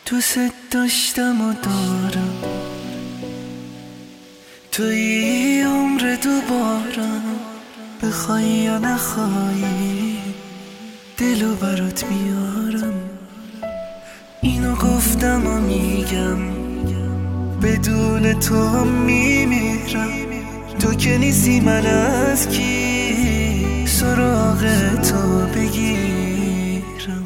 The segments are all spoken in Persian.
دوست داشتم و دارم، توی عمر دوبارم، بخوای یا نخوایی دلو برات میارم. اینو گفتم و میگم بدون تو هم میمیرم. تو که نیستی من از کی سراغ تو بگیرم.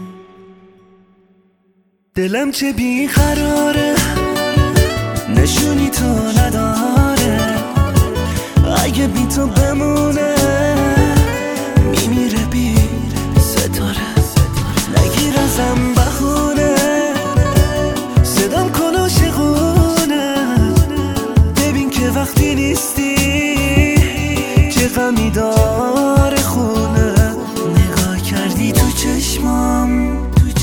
دلم چه بیقراره نشونی تو نداره، اگه بی تو بمونه میمیره بی ستاره. نگیر ازم بخونه صدام کن عاشقونه، ببین که وقتی نیستی چه غمی داره خونه. نگاه کردی تو چشمام،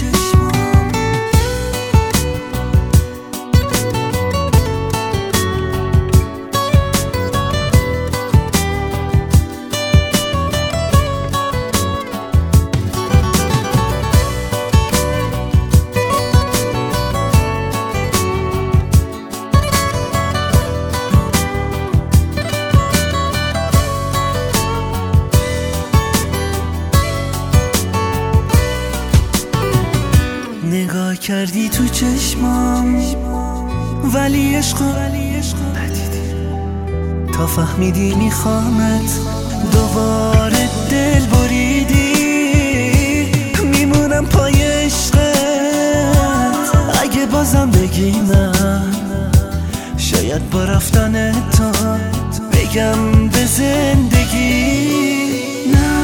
نگاه کردی تو چشمام ولی عشقو ندیدی. تا فهمیدی میخوامت دوباره دل بریدی. میمونم پای عشقت اگه بازم بگی نه، شاید با رفتن تو بگم به زندگی نه.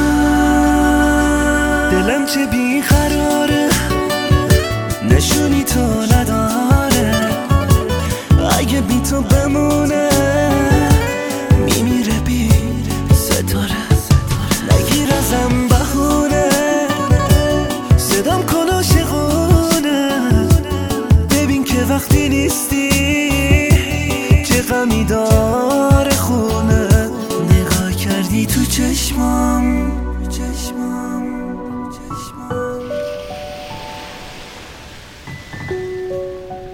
دلم چه بیقراره نشونی تو نداره، اگه بی تو بمونه میمیره بی ستاره. نگیر ازم بهونه صدام کن عاشقونه، ببین که وقتی نیستی چه غمی داره خونه. نگاه کردی تو چشمام